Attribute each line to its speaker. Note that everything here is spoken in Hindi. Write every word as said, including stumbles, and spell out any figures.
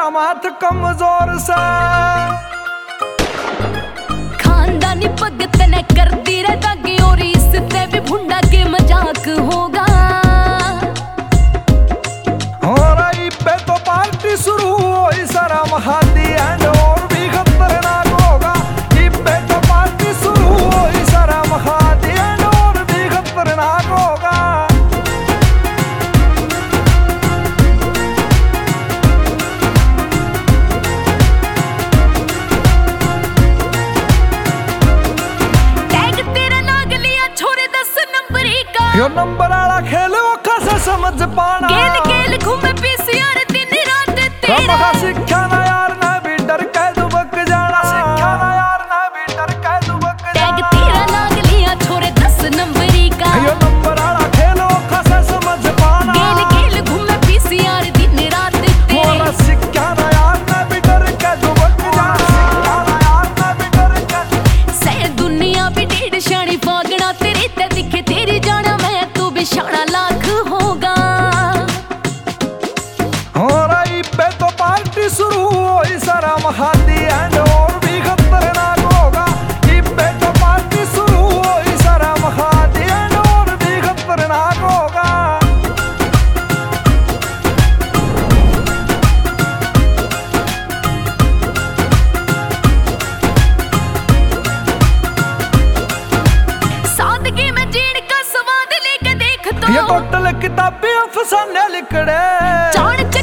Speaker 1: मेरा माथ कमजोर सा।
Speaker 2: खानदानी भगत ने करती रे दागी और इससे भी भुंडा के मजाक होगा।
Speaker 1: और आई पे तो पार्टी शुरू हुई सारा महादी एंड और भी खतरनाक होगा। इस पे तो पार्टी शुरू हुई सारा महादी एंड और भी खतरनाक होगा। यो नंबर वाला खेल वो कैसे समझ पाना।
Speaker 2: गेल गेल घूमे पीसीआर दिन रात
Speaker 1: तेरा सिक्का ना यार ना भी डर के दुबक जाना। सिक्का ना यार ना भी डर के दुबक जाना।
Speaker 2: टैग तेरा लाग लिया छोरे दस नंबरी का।
Speaker 1: यो नंबर वाला खेल वो कैसे समझ पाना।
Speaker 2: गेल गेल घूमे पीसीआर दिन रात
Speaker 1: तेरा सिक्का ना यार ना भी डर के दुबक जाना। सिक्का ना यार ना भी डर के।
Speaker 2: सह दुनिया भी ढेड़ शानी फागना तेरे ते दिखे तेरी जाना शाना लाख होगा।
Speaker 1: और आई पे तो पार्टी शुरू हुई सारा महादी एंड और भी खतरनाक होगा। इस पे तो पार्टी शुरू हुई सारा महादी एंड और भी खतरनाक होगा।
Speaker 2: सादगी में जीण का स्वाद लेके देख तो
Speaker 1: ये टोटल किताबें अफसाने लिखड़े।